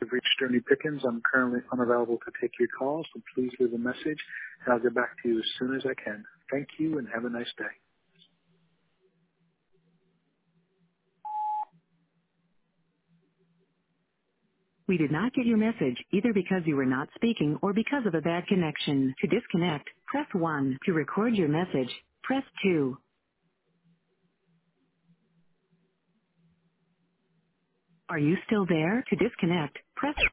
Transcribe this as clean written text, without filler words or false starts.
have reached Ernie Pickens. I'm currently unavailable to take your call, so please leave a message, and I'll get back to you as soon as I can. Thank you, and have a nice day. We did not get your message, either because you were not speaking or because of a bad connection. To disconnect, press 1. To record your message, press 2. Are you still there? To disconnect, press